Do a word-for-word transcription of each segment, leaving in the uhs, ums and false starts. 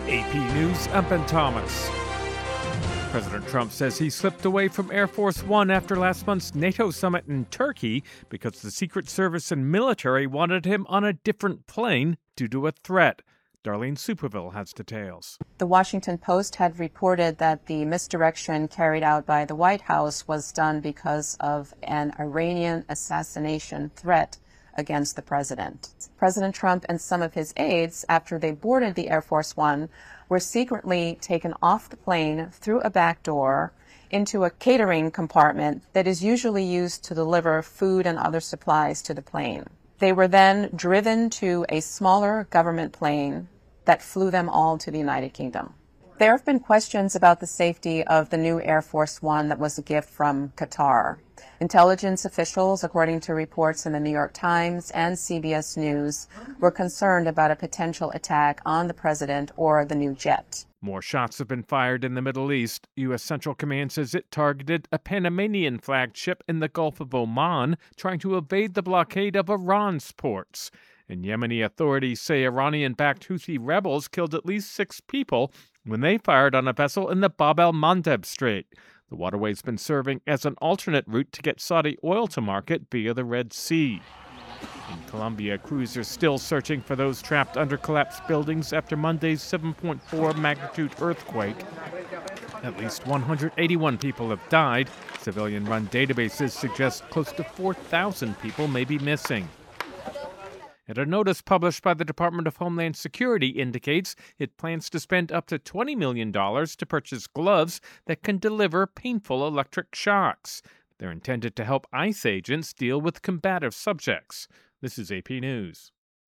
A P News, I'm Ben Thomas. President Trump says he slipped away from Air Force One after last month's NATO summit in Turkey because the Secret Service and military wanted him on a different plane due to a threat. Darlene Superville has details. The Washington Post had reported that the misdirection carried out by the White House was done because of an Iranian assassination threat against the president. President Trump and some of his aides, after they boarded the Air Force One, were secretly taken off the plane through a back door into a catering compartment that is usually used to deliver food and other supplies to the plane. They were then driven to a smaller government plane that flew them all to the United Kingdom. There have been questions about the safety of the new Air Force One that was a gift from Qatar. Intelligence officials, according to reports in the New York Times and C B S News, were concerned about a potential attack on the president or the new jet. More shots have been fired in the Middle East. U S. Central Command says it targeted a Panamanian flagged ship in the Gulf of Oman, trying to evade the blockade of Iran's ports. And Yemeni authorities say Iranian-backed Houthi rebels killed at least six people when they fired on a vessel in the Bab el-Mandeb Strait. The waterway's been serving as an alternate route to get Saudi oil to market via the Red Sea. In Colombia, crews are still searching for those trapped under collapsed buildings after Monday's seven point four magnitude earthquake. At least one hundred eighty-one people have died. Civilian-run databases suggest close to four thousand people may be missing. And a notice published by the Department of Homeland Security indicates it plans to spend up to twenty million dollars to purchase gloves that can deliver painful electric shocks. They're intended to help ICE agents deal with combative subjects. This is A P News.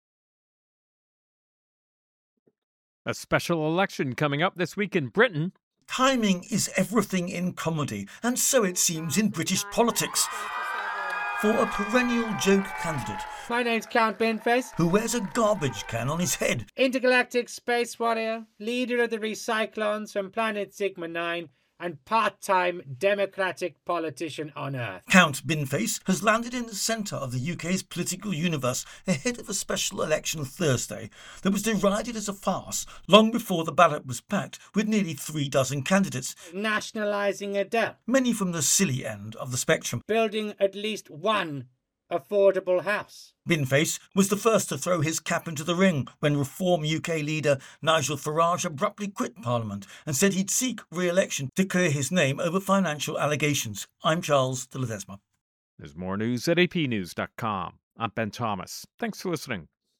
A special election coming up this week in Britain. Timing is everything in comedy, and so it seems in British politics. For a perennial joke candidate, my name's Count Binface, who wears a garbage can on his head, intergalactic space warrior, leader of the Recyclons from planet Sigma nine, and part-time democratic politician on Earth. Count Binface has landed in the centre of the U K's political universe ahead of a special election Thursday that was derided as a farce long before the ballot was packed with nearly three dozen candidates. Nationalising Adele. Many from the silly end of the spectrum. Building at least one affordable house. Binface was the first to throw his cap into the ring when Reform U K leader Nigel Farage abruptly quit Parliament and said he'd seek re-election to clear his name over financial allegations. I'm Charles de Ledesma. There's more news at A P news dot com. I'm Ben Thomas. Thanks for listening.